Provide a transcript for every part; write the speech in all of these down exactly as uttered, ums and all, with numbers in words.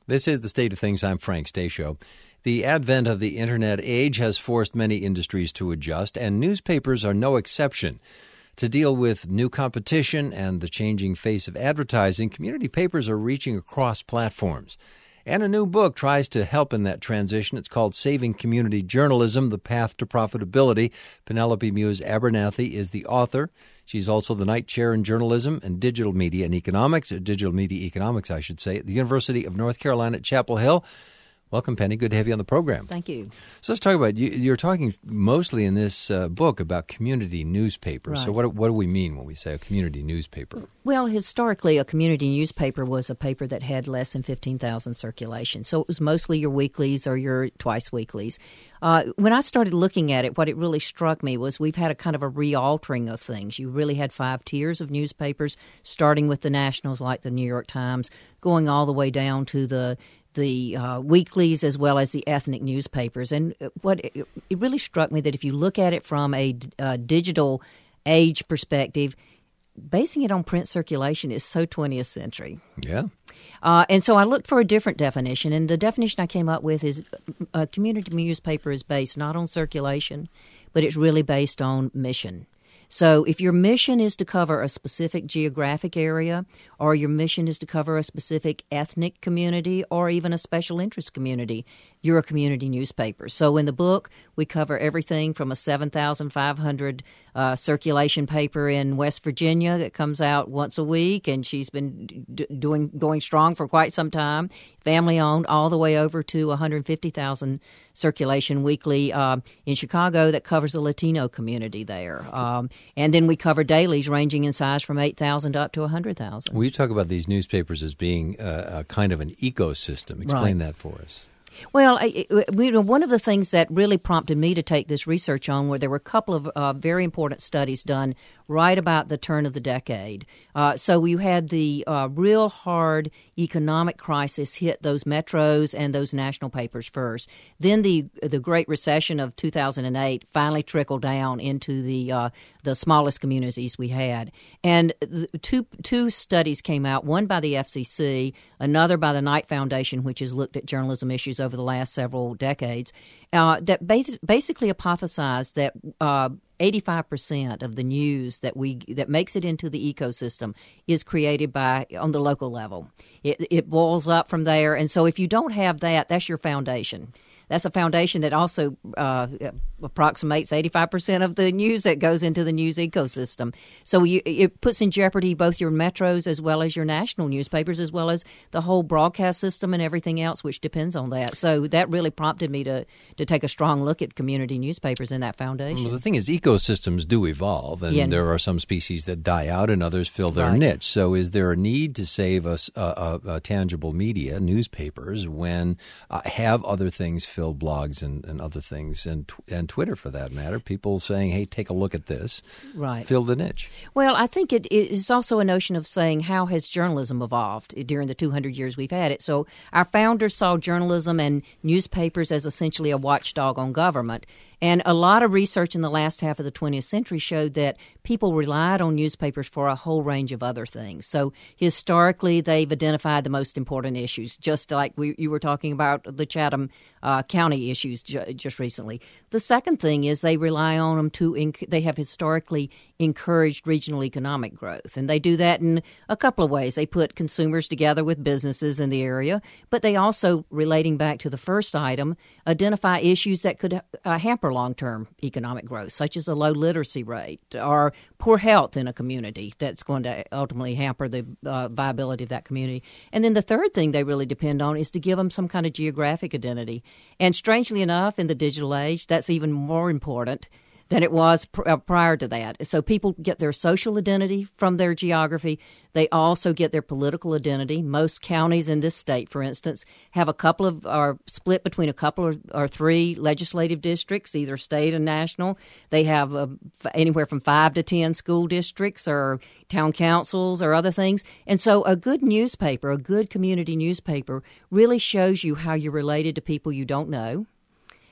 This is The State of Things. I'm Frank Stasio. The advent of the Internet age has forced many industries to adjust, and newspapers are no exception. To deal with new competition and the changing face of advertising, community papers are reaching across platforms. And a new book tries to help in that transition. It's called Saving Community Journalism, The Path to Profitability. Penelope Muse Abernathy is the author. She's also the Knight Chair in Journalism and Digital Media and Economics, or Digital Media Economics, I should say, at the University of North Carolina at Chapel Hill. Welcome, Penny. Good to have you on the program. Thank you. So let's talk about, you, you're talking mostly in this uh, book about community newspapers. Right. So what, what do we mean when we say a community newspaper? Well, historically, a community newspaper was a paper that had less than fifteen thousand circulation. So it was mostly your weeklies or your twice weeklies. Uh, when I started looking at it, what it really struck me was we've had a kind of a re-altering of things. You really had five tiers of newspapers, starting with the nationals like the New York Times, going all the way down to the the uh, weeklies as well as the ethnic newspapers. And what it, it really struck me that if you look at it from a uh, digital age perspective, basing it on print circulation is so twentieth century. Yeah. Uh, and so I looked for a different definition, and the definition I came up with is a community newspaper is based not on circulation, but it's really based on mission. So if your mission is to cover a specific geographic area, or your mission is to cover a specific ethnic community, or even a special interest community, you're a community newspaper. So in the book, we cover everything from a seven thousand five hundred uh, circulation paper in West Virginia that comes out once a week, and she's been d- doing going strong for quite some time, family-owned, all the way over to one hundred fifty thousand circulation weekly uh, in Chicago that covers the Latino community there. Um, and then we cover dailies ranging in size from eight thousand up to one hundred thousand. We talk about these newspapers as being uh, a kind of an ecosystem. Explain Right. that for us. Well, I, we, one of the things that really prompted me to take this research on were there were a couple of uh, very important studies done right about the turn of the decade. Uh, so you had the uh, real hard economic crisis hit those metros and those national papers first. Then the the Great Recession of two thousand eight finally trickled down into the uh, the smallest communities we had. And two two studies came out, one by the F C C, another by the Knight Foundation, which has looked at journalism issues over the last several decades, uh, that bas- basically hypothesized that uh, eighty-five percent of the news that we that makes it into the ecosystem is created by on the local level. It, it boils up from there, and so if you don't have that, that's your foundation. That's a foundation that also uh, approximates eighty-five percent of the news that goes into the news ecosystem. So you, it puts in jeopardy both your metros as well as your national newspapers, as well as the whole broadcast system and everything else which depends on that. So that really prompted me to, to take a strong look at community newspapers in that foundation. Well, the thing is, ecosystems do evolve, and Yeah. there are some species that die out and others fill their Right. niche. So is there a need to save us uh, uh, uh, tangible media, newspapers, when uh, have other things fill blogs and, and other things, and, tw- and Twitter for that matter, people saying, hey, take a look at this, Right. fill the niche? Well, I think it is also a notion of saying how has journalism evolved during the two hundred years we've had it. So our founders saw journalism and newspapers as essentially a watchdog on government. And a lot of research in the last half of the twentieth century showed that people relied on newspapers for a whole range of other things. So historically, they've identified the most important issues, just like we, you were talking about the Chatham uh, County issues ju- just recently. The second thing is they rely on them to inc- – they have historically encouraged regional economic growth. And they do that in a couple of ways. They put consumers together with businesses in the area, but they also, relating back to the first item, identify issues that could uh, hamper long-term economic growth, such as a low literacy rate or poor health in a community that's going to ultimately hamper the uh, viability of that community. And then the third thing they really depend on is to give them some kind of geographic identity. And strangely enough, in the digital age, that's even more important than it was pr- uh, prior to that. So people get their social identity from their geography. They also get their political identity. Most counties in this state, for instance, have a couple of, are split between a couple or, or three legislative districts, either state and national. They have uh, f- anywhere from five to ten school districts or town councils or other things. And so a good newspaper, a good community newspaper, really shows you how you're related to people you don't know.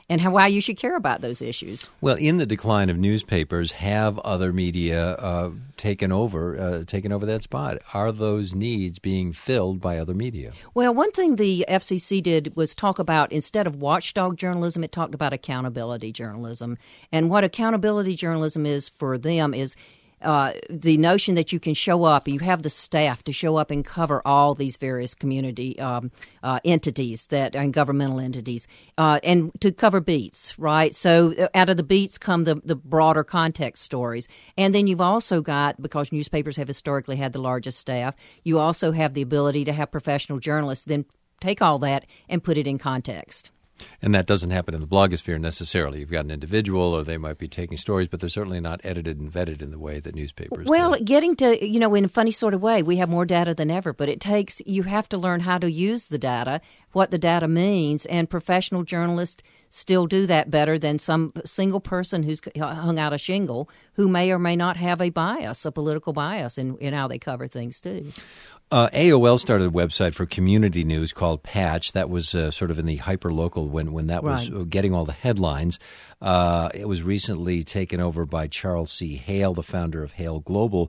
and how, why you should care about those issues. Well, in the decline of newspapers, have other media uh, taken over uh, taken over that spot? Are those needs being filled by other media? Well, one thing the F C C did was talk about, instead of watchdog journalism, it talked about accountability journalism. And what accountability journalism is for them is Uh, the notion that you can show up, you have the staff to show up and cover all these various community um, uh, entities that and governmental entities, uh, and to cover beats, right? So out of the beats come the, the broader context stories. And then you've also got, because newspapers have historically had the largest staff, you also have the ability to have professional journalists then take all that and put it in context. And that doesn't happen in the blogosphere necessarily. You've got an individual, or they might be taking stories, but they're certainly not edited and vetted in the way that newspapers Well, do. getting to, you know, in a funny sort of way, we have more data than ever, but it takes, you have to learn how to use the data, what the data means, and professional journalists still do that better than some single person who's hung out a shingle who may or may not have a bias, a political bias in, in how they cover things too. Uh, A O L started a website for community news called Patch. That was uh, sort of in the hyper-local when, when that was Right. getting all the headlines. Uh, it was recently taken over by Charles C. Hale, the founder of Hale Global.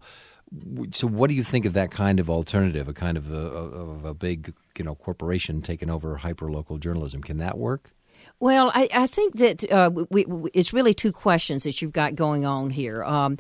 So what do you think of that kind of alternative, a kind of a, of a big you know corporation taking over hyper-local journalism? Can that work? Well, I, I think that uh, we, we, it's really two questions that you've got going on here. Um,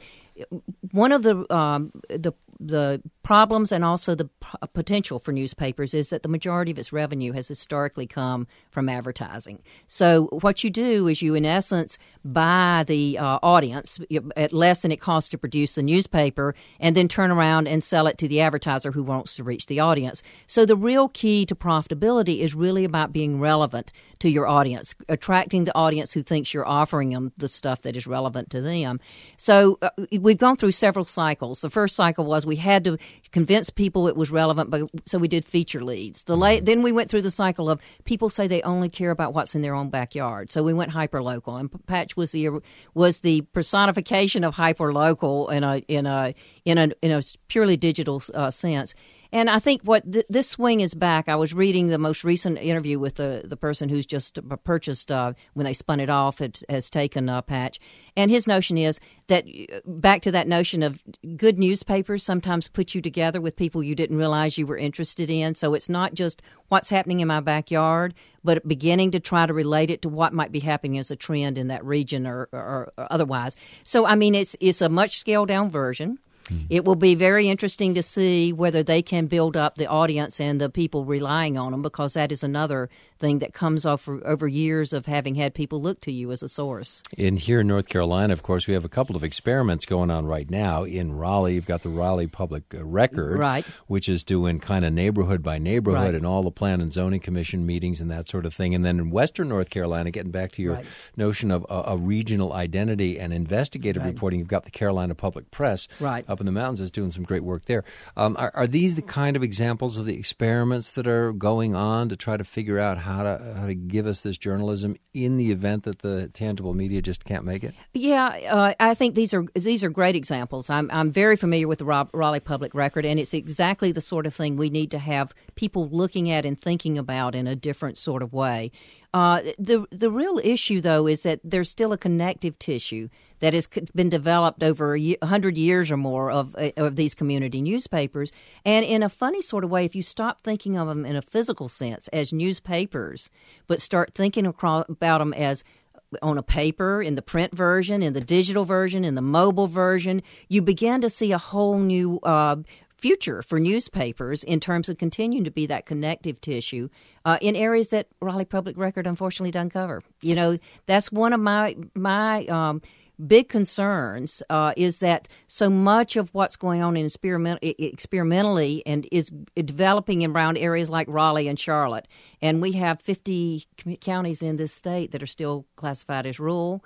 one of the um, the the problems and also the p- potential for newspapers is that the majority of its revenue has historically come from advertising. So what you do is you, in essence, buy the uh, audience at less than it costs to produce the newspaper and then turn around and sell it to the advertiser who wants to reach the audience. So the real key to profitability is really about being relevant to your audience, attracting the audience who thinks you're offering them the stuff that is relevant to them. So uh, we've gone through several cycles. The first cycle was we had to convince people it was relevant, but so we did feature leads. The late, then we went through the cycle of people say they only care about what's in their own backyard. So we went hyper-local, and Patch was the was the personification of hyper-local in a in a in a in a purely digital uh, sense. And I think what th- this swing is back. I was reading the most recent interview with the, the person who's just purchased, uh, when they spun it off, it has taken a Patch. And his notion is that, back to that notion of good newspapers sometimes put you together with people you didn't realize you were interested in. So it's not just what's happening in my backyard, but beginning to try to relate it to what might be happening as a trend in that region or, or, or otherwise. So, I mean, it's it's a much scaled-down version. It will be very interesting to see whether they can build up the audience and the people relying on them, because that is another thing that comes off over years of having had people look to you as a source. In here in North Carolina, of course, we have a couple of experiments going on right now. In Raleigh, you've got the Raleigh Public Record, right, which is doing kind of neighborhood by neighborhood, right, and all the Plan and Zoning Commission meetings and that sort of thing. And then in Western North Carolina, getting back to your right. notion of a, a regional identity and investigative right. reporting, you've got the Carolina Public Press right. up in the mountains is doing some great work there. Um, are, are these the kind of examples of the experiments that are going on to try to figure out how to how to give us this journalism in the event that the tangible media just can't make it? Yeah, uh, I think these are these are great examples. I'm I'm very familiar with the Raleigh Public Record, and it's exactly the sort of thing we need to have people looking at and thinking about in a different sort of way. Uh, the the real issue, though, is that there's still a connective tissue that has been developed over a hundred years or more of of these community newspapers. And in a funny sort of way, if you stop thinking of them in a physical sense as newspapers, but start thinking across, about them as on a paper, in the print version, in the digital version, in the mobile version, you begin to see a whole new uh, future for newspapers in terms of continuing to be that connective tissue uh, in areas that Raleigh Public Record unfortunately doesn't cover. You know, that's one of my my um, big concerns uh, is that so much of what's going on in experiment, experimentally and is developing around areas like Raleigh and Charlotte, and we have fifty counties in this state that are still classified as rural.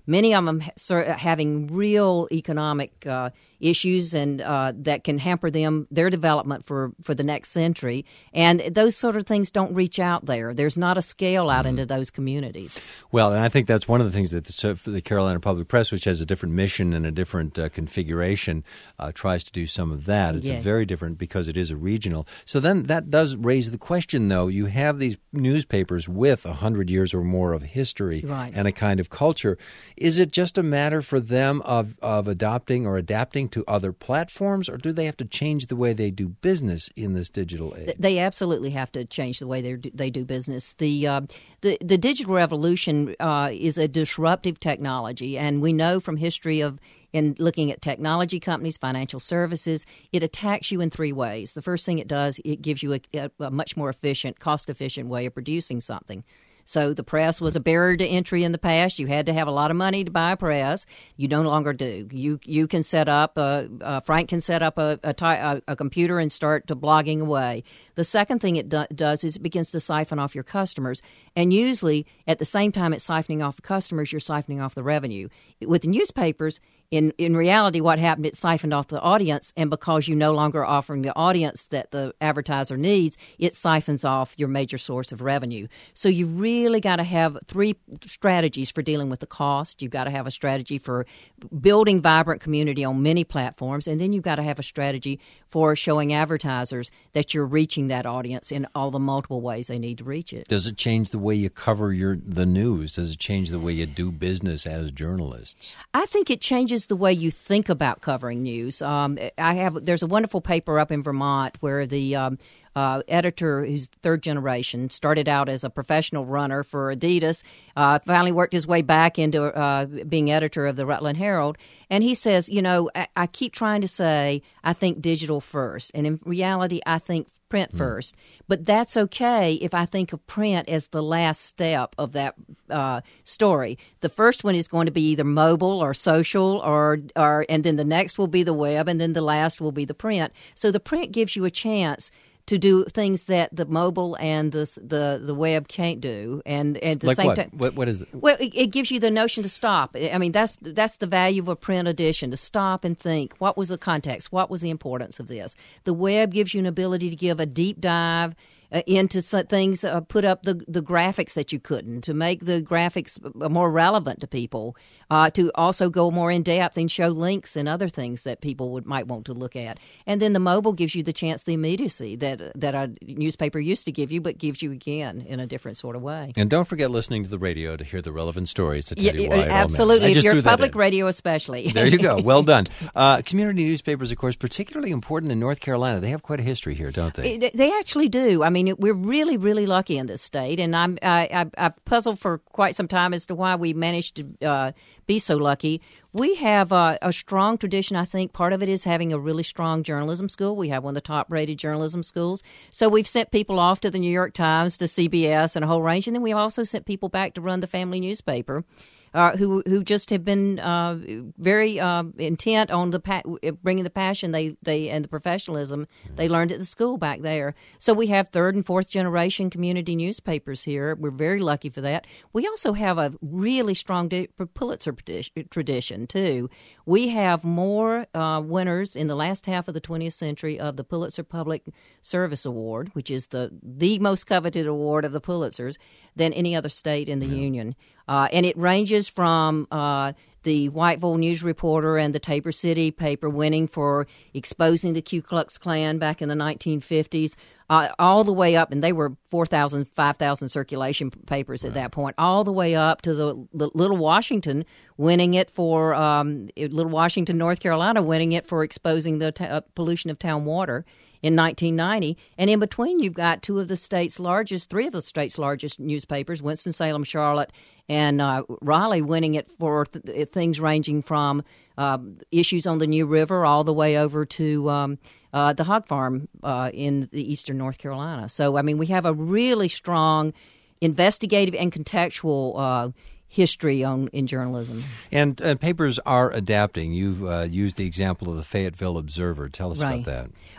many of them ha- having real economic uh, issues and uh, that can hamper them, their development for, for the next century. And those sort of things don't reach out there. There's not a scale out mm-hmm. into those communities. Well, and I think that's one of the things that the, the Carolina Public Press, which has a different mission and a different uh, configuration, uh, tries to do some of that. It's yeah. a very different because it is a regional. So then that does raise the question, though. You have these newspapers with one hundred years or more of history right. and a kind of culture. Is it just a matter for them of, of adopting or adapting to other platforms, or do they have to change the way they do business in this digital age? They absolutely have to change the way they do, they do business. The, uh, the the digital revolution uh, is a disruptive technology, and we know from history of in looking at technology companies, financial services, it attacks you in three ways. The first thing it does, it gives you a, a, a much more efficient, cost-efficient way of producing something. So the press was a barrier to entry in the past. You had to have a lot of money to buy a press. You no longer do. You you can set up, a, uh, Frank can set up a, a, a, a computer and start to blogging away. The second thing it do, does is it begins to siphon off your customers. And usually at the same time it's siphoning off the customers, you're siphoning off the revenue. With the newspapers, In in reality, what happened, it siphoned off the audience, and because you no longer are offering the audience that the advertiser needs, it siphons off your major source of revenue. So you really got to have three strategies for dealing with the cost. You've got to have a strategy for building vibrant community on many platforms, and then you've got to have a strategy for showing advertisers that you're reaching that audience in all the multiple ways they need to reach it. Does it change the way you cover your the news? Does it change the way you do business as journalists? I think it changes the way you think about covering news. Um, I have there's a wonderful paper up in Vermont where the um, uh, editor, who's third generation, started out as a professional runner for Adidas, uh, finally worked his way back into uh, being editor of the Rutland Herald. And he says, you know, I, I keep trying to say I think digital first, and in reality, I think print first. Mm. But that's okay if I think of print as the last step of that uh, story. The first one is going to be either mobile or social, or, or and then the next will be the web, and then the last will be the print. So the print gives you a chance to do things that the mobile and the the, the web can't do, and, and at the like same what? time, what? What is it? Well, it, it gives you the notion to stop. I mean, that's that's the value of a print edition, to stop and think. What was the context? What was the importance of this? The web gives you an ability to give a deep dive Uh, into some things, uh, put up the, the graphics that you couldn't, to make the graphics more relevant to people, uh, to also go more in depth and show links and other things that people would might want to look at. And then the mobile gives you the chance, the immediacy that that a newspaper used to give you, but gives you again in a different sort of way. And don't forget listening to the radio to hear the relevant stories to tell yeah, you why it absolutely. all matters. If you're public radio especially. There you go. Well done. Uh, community newspapers, of course, particularly important in North Carolina. They have quite a history here, don't they? They, they actually do. I mean, we're really, really lucky in this state, and I'm I, I've, I've puzzled for quite some time as to why we managed to uh, be so lucky. We have uh, a strong tradition. I think part of it is having a really strong journalism school. We have one of the top-rated journalism schools. So we've sent people off to the New York Times, to C B S, and a whole range, and then we've also sent people back to run the family newspaper. Uh, who who just have been uh, very uh, intent on the pa- bringing the passion they, they and the professionalism they learned at the school back there. So we have third and fourth generation community newspapers here. We're very lucky for that. We also have a really strong di- Pulitzer tradition too. We have more uh, winners in the last half of the twentieth century of the Pulitzer Public Service Award, which is the the most coveted award of the Pulitzers, than any other state in the yeah. union. Uh, and it ranges from uh, the Whiteville News Reporter and the Tabor City paper winning for exposing the Ku Klux Klan back in the nineteen fifties, uh, all the way up, and they were four thousand, five thousand circulation papers at right. that point, all the way up to the, the Little Washington winning it for, um, Little Washington, North Carolina, winning it for exposing the t- uh, pollution of town water in nineteen ninety. And in between, you've got two of the state's largest, three of the state's largest newspapers, Winston-Salem, Charlotte, and uh, Raleigh, winning it for th- things ranging from uh, issues on the New River all the way over to um, uh, the hog farm uh, in the eastern North Carolina. So, I mean, we have a really strong investigative and contextual uh history on in journalism. And uh, papers are adapting. You've uh, used the example of the Fayetteville Observer. Tell us right. about that.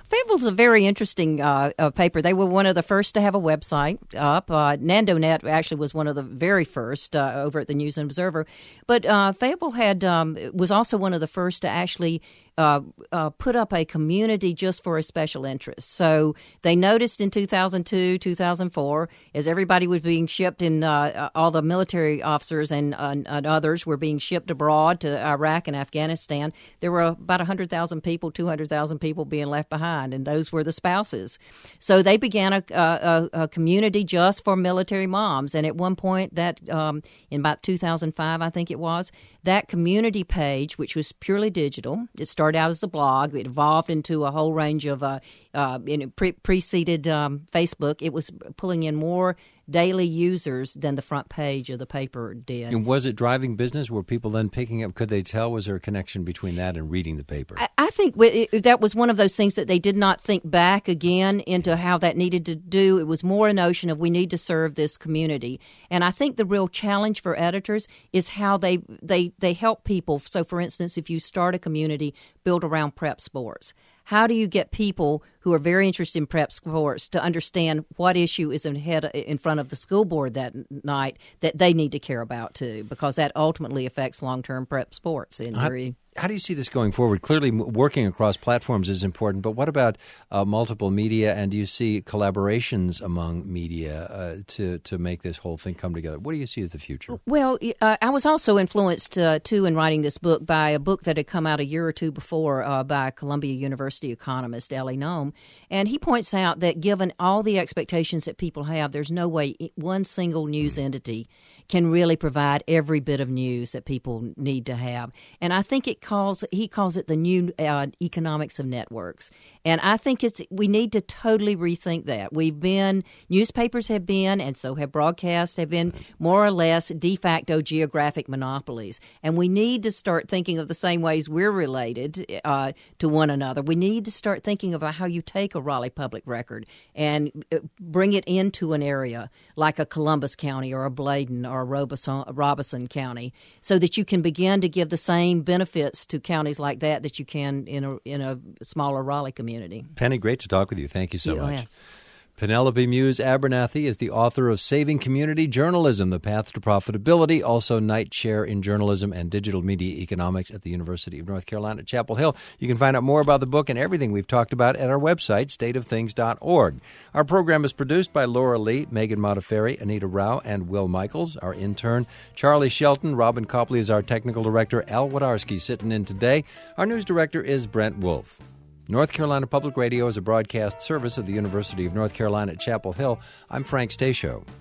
Fayetteville's a very interesting uh, uh, paper. They were one of the first to have a website up. Uh, NandoNet actually was one of the very first uh, over at the News and Observer. But uh, Fayetteville had um, was also one of the first to actually Uh, uh, put up a community just for a special interest. So they noticed in two thousand two, two thousand four, as everybody was being shipped in, uh, all the military officers and, uh, and others were being shipped abroad to Iraq and Afghanistan, there were about one hundred thousand people, two hundred thousand people being left behind, and those were the spouses. So they began a, a, a community just for military moms, and at one point, that um, in about two thousand five, I think it was, that community page, which was purely digital, it started out as a blog. It evolved into a whole range of uh, uh, in pre- preceded um, Facebook. It was pulling in more daily users than the front page of the paper did. And was it driving business? Were people then picking up? Could they tell? Was there a connection between that and reading the paper? I, I think w- it, that was one of those things that they did not think back again into how that needed to do. It was more a notion of we need to serve this community. And I think the real challenge for editors is how they, they, they help people. So, for instance, if you start a community built around prep sports, how do you get people who are very interested in prep sports to understand what issue is in, head, in front of the school board that night that they need to care about too? Because that ultimately affects long-term prep sports injury. How do you see this going forward? Clearly, working across platforms is important, but what about uh, multiple media, and do you see collaborations among media uh, to, to make this whole thing come together? What do you see as the future? Well, uh, I was also influenced, uh, too, in writing this book by a book that had come out a year or two before uh, by Columbia University economist Ellie Noem, and he points out that given all the expectations that people have, there's no way one single news entity can really provide every bit of news that people need to have. And I think it calls he calls it the new uh, economics of networks. And I think it's we need to totally rethink that. We've been, newspapers have been, and so have broadcasts, have been more or less de facto geographic monopolies. And we need to start thinking of the same ways we're related uh, to one another. We need to start thinking about how you take a Raleigh Public Record and bring it into an area like a Columbus County or a Bladen or a Robeson, Robeson County, so that you can begin to give the same benefits to counties like that that you can in a in a smaller Raleigh community. Penny, great to talk with you. Thank you so yeah, much. Yeah. Penelope Muse Abernathy is the author of Saving Community Journalism, The Path to Profitability, also Knight Chair in Journalism and Digital Media Economics at the University of North Carolina at Chapel Hill. You can find out more about the book and everything we've talked about at our website, state of things dot org. Our program is produced by Laura Lee, Megan Modafferi, Anita Rao, and Will Michaels. Our intern, Charlie Shelton. Robin Copley is our technical director. Al Wadarski sitting in today. Our news director is Brent Wolf. North Carolina Public Radio is a broadcast service of the University of North Carolina at Chapel Hill. I'm Frank Stasio.